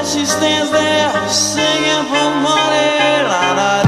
she stands there singing for money. La, la,